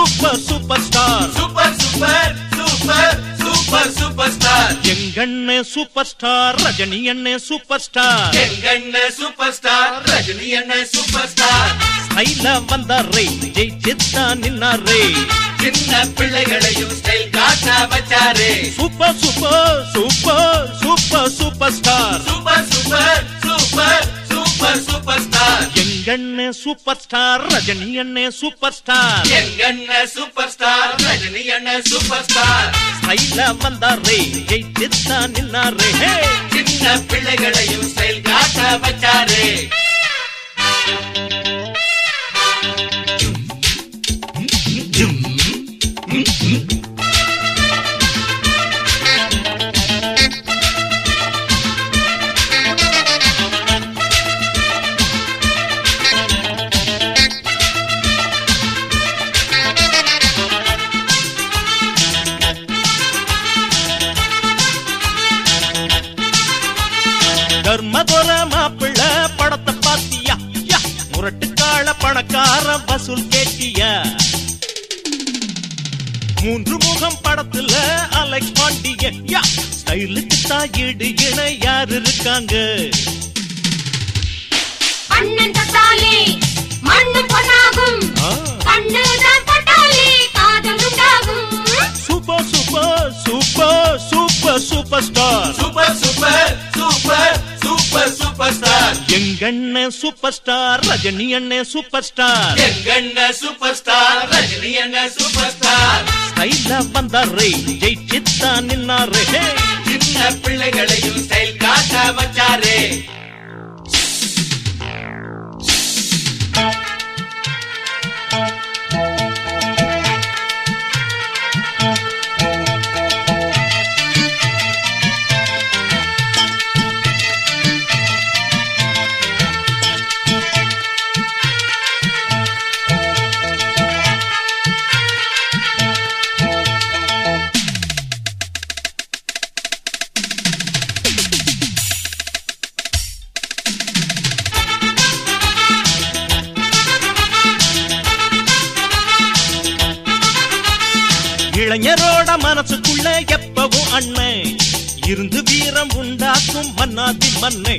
super super star super super super super super star எங்கண்ணே super star Rajini அண்ணே super star எங்கண்ணே super star Rajini அண்ணே super star ஸ்டைலா வந்தாரே ஜெயிச்சித்தா நின்னாரே சின்ன பிள்ளைகளையும் ஸ்டைல் காட்ட வச்சாரே super super super super super star super super super super super star எங்கண்ணே சூப்பர் ஸ்டார் ரஜினி அண்ணே சூப்பர் ஸ்டார் எங்கண்ணே சூப்பர் ஸ்டார் ரஜினி அண்ணே சூப்பர் ஸ்டார் ஸ்டைலா வந்தாரே ஜெயிச்சித்தா நின்னாரே சின்ன பிள்ளைகளையும் ஸ்டைல் காட்ட வச்சாரே தர்மதுர மாப்பிள்ள படத்தை பாத்தியா முரட்டுக்கால பணக்கார வசூல் கேட்டியா மூன்று முகம் படத்துல அலெக்ஸ் பாண்டிய ஸ்டைலுக்கு தாயிடு இணை யார் இருக்காங்க அண்ணன் தத்தாலே மண்ணு பொன்னாகும் கண்ணுதான் பட்டாலே காதல் உண்டாகும் super super super super super star super super super super super star எங்கண்ணே சூப்பர் ஸ்டார் ரஜினி அண்ணே சூப்பர் ஸ்டார் எங்கண்ணே சூப்பர் ஸ்டார் ரஜினி அண்ணே சூப்பர் ஸ்டார் ஸ்டைலா வந்தாரே ஜெயிச்சித்தா நின்னாரே சின்ன பிள்ளைகளையும் ஸ்டைல் காட்ட வச்சாரே இளைஞரோட மனசுக்குள்ள எப்பவும் அண்ணன் இருந்து வீரம் உண்டாக்கும் மன்னாதி மண்ணை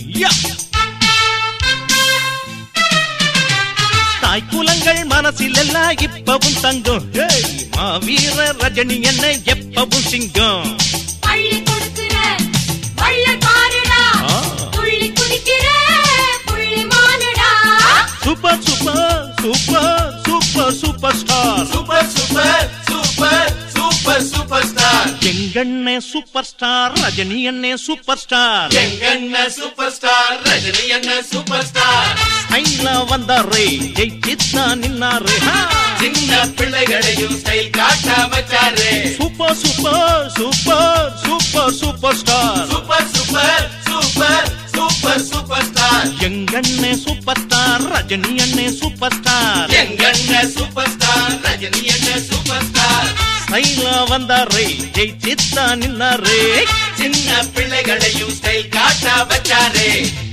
தாய் குலங்கள் மனசில் எல்லாம் இப்பவும் தங்கும் மாவீர ரஜினி என்ன எப்பவும் சிங்கம் அள்ளி கொடுக்கிற வள்ள பாருடா துள்ளி குதிக்கிற புள்ளி மானுடா super super super super super star super super super super super star எங்கண்ணே சூப்பர் ஸ்டார் ரஜினி அண்ணே சூப்பர் ஸ்டார் எங்கண்ணே சூப்பர் ஸ்டார் ரஜினி அண்ணே சூப்பர் ஸ்டார் ஸ்டைலா வந்தாரே ஜெயிச்சித்தா நின்னாரே சின்ன பிள்ளைகளையும் ஸ்டைல் காட்ட வச்சாரே super super super super super star super super super super super star எங்கண்ணே சூப்பர் ஸ்டார் ரஜினி அண்ணே சூப்பர் ஸ்டார் எங்கண்ணே சூப்பர் ஸ்டார் ரஜினி அண்ணே சூப்பர் ஸ்டார் ஸ்டைலா வந்தாரே ஜெயிச்சித்தா நின்னாரே சின்ன பிள்ளைகளையும் ஸ்டைல் காட்ட வச்சாரே